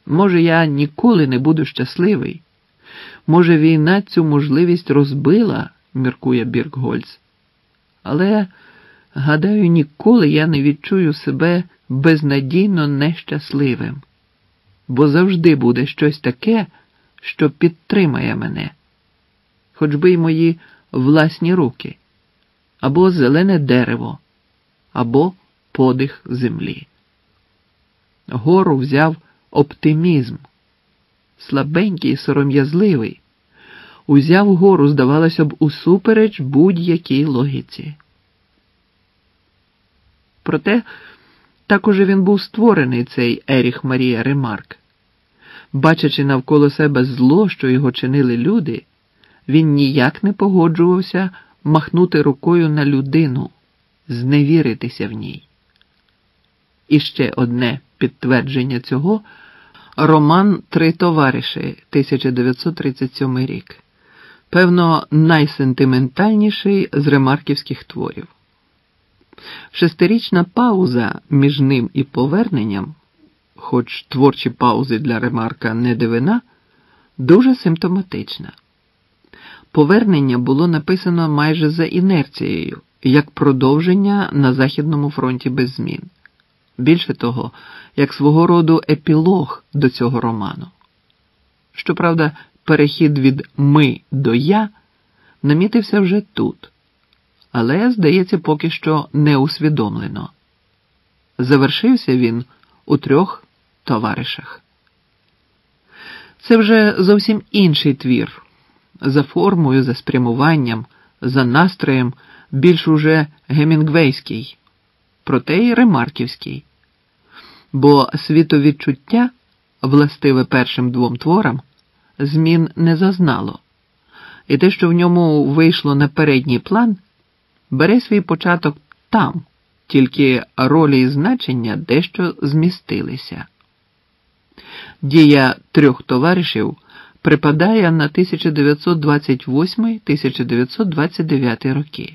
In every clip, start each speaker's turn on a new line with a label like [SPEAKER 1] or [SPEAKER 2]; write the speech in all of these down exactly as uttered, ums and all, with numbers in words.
[SPEAKER 1] Може, я ніколи не буду щасливий. Може, війна цю можливість розбила, міркує Біркгольц. Але, гадаю, ніколи я не відчую себе безнадійно нещасливим. Бо завжди буде щось таке, що підтримає мене. Хоч би й мої власні руки. Або зелене дерево. Або подих землі. Гору взяв оптимізм. Слабенький і сором'язливий. Узяв гору, здавалося б, усупереч будь-якій логіці. Проте, так уже він був створений, цей Еріх Марія Ремарк. Бачачи навколо себе зло, що його чинили люди, він ніяк не погоджувався махнути рукою на людину, зневіритися в ній. І ще одне підтвердження цього – роман «Три товариші» тисяча дев'ятсот тридцять сьомий рік. Певно, найсентиментальніший з ремарківських творів. Шестирічна пауза між ним і поверненням, хоч творчі паузи для Ремарка не дивина, дуже симптоматична. Повернення було написано майже за інерцією, як продовження на Західному фронті без змін. Більше того, як свого роду епілог до цього роману. Щоправда, перехід від «ми» до «я» намітився вже тут, але, здається, поки що не усвідомлено. Завершився він у трьох товаришах. Це вже зовсім інший твір, за формою, за спрямуванням, за настроєм більш уже гемінгвейський, проте й ремарківський. Бо світовідчуття, властиве першим двом творам, змін не зазнало, і те, що в ньому вийшло на передній план, бере свій початок там, тільки ролі і значення дещо змістилися. Дія трьох товаришів припадає на тисяча дев'ятсот двадцять восьмий - тисяча дев'ятсот двадцять дев'ятий роки.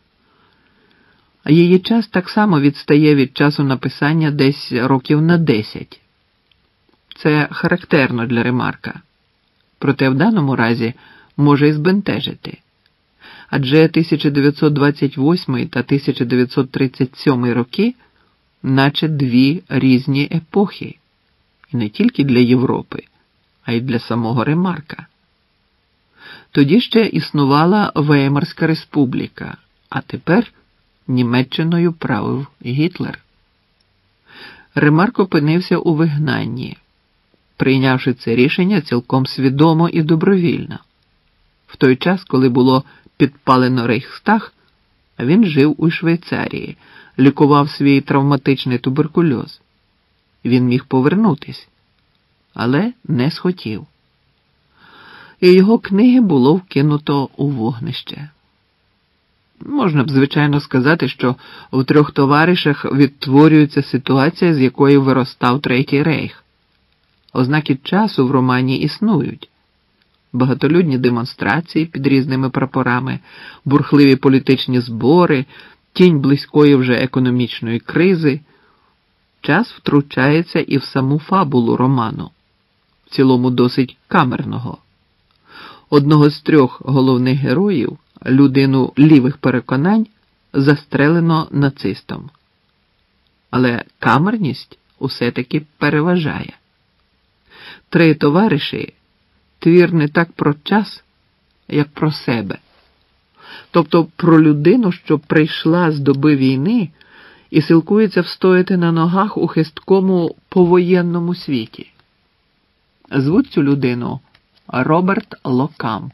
[SPEAKER 1] Її час так само відстає від часу написання десь років на десять. Це характерно для Ремарка. Проте в даному разі може і збентежити. Адже тисяча дев'ятсот двадцять восьмий та тисяча дев'ятсот тридцять сьомий роки наче дві різні епохи. І не тільки для Європи, а й для самого Ремарка. Тоді ще існувала Веймарська республіка, а тепер Німеччиною правив Гітлер. Ремарк опинився у вигнанні, прийнявши це рішення цілком свідомо і добровільно. В той час, коли було підпалено Рейхстаг, він жив у Швейцарії, лікував свій травматичний туберкульоз. Він міг повернутись, але не схотів. І його книги було вкинуто у вогнище. Можна б, звичайно, сказати, що в трьох товаришах відтворюється ситуація, з якої виростав Третій Рейх. Ознаки часу в романі існують. Багатолюдні демонстрації під різними прапорами, бурхливі політичні збори, тінь близької вже економічної кризи. Час втручається і в саму фабулу роману, в цілому досить камерного. Одного з трьох головних героїв, людину лівих переконань, застрелено нацистом. Але камерність усе-таки переважає. Три товариші – твір не так про час, як про себе. Тобто про людину, що прийшла з доби війни і силкується встояти на ногах у хисткому повоєнному світі. Звуть цю людину Роберт Локамп.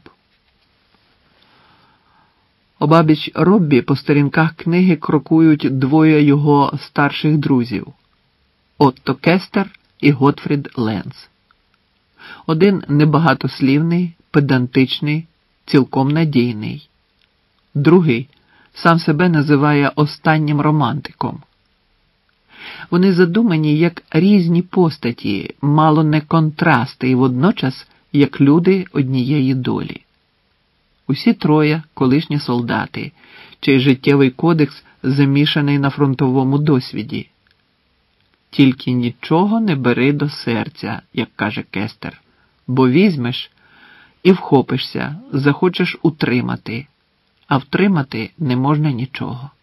[SPEAKER 1] Обабіч Роббі по сторінках книги крокують двоє його старших друзів – Отто Кестер і Готфрід Ленц. Один небагатослівний, педантичний, цілком надійний. Другий сам себе називає останнім романтиком. Вони задумані як різні постаті, мало не контрасти і водночас як люди однієї долі. Усі троє – колишні солдати, чий життєвий кодекс замішаний на фронтовому досвіді. Тільки нічого не бери до серця, як каже Кестер, бо візьмеш і вхопишся, захочеш утримати, а втримати не можна нічого.